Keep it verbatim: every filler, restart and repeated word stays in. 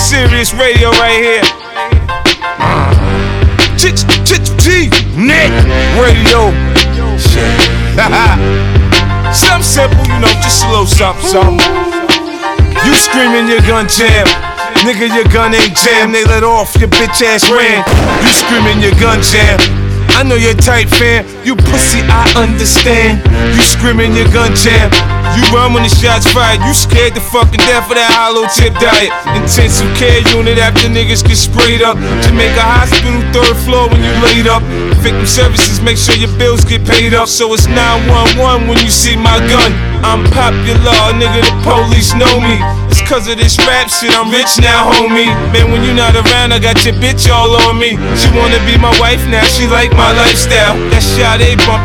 Serious radio right here. Chich, chich, chich, net radio. Shit. Something simple, you know, just a little something, something. You screaming your gun jam. Nigga, your gun ain't jam. They let off, your bitch ass ran. You screaming your gun jam. I know you're tight, fam. You pussy, I understand. You screaming your gun jam. You run when the shots fired. You scared to fucking death for that hollow tip diet. Intensive care unit after niggas get sprayed up. Jamaica Hospital, third floor when you laid up. Victim services, make sure your bills get paid up. So it's nine one one when you see my gun. I'm popular, nigga, the police know me. It's cause of this rap shit, I'm rich now, homie. Man, when you not around, I got your bitch all on me. She wanna be my wife now, she like my lifestyle. That shot A bump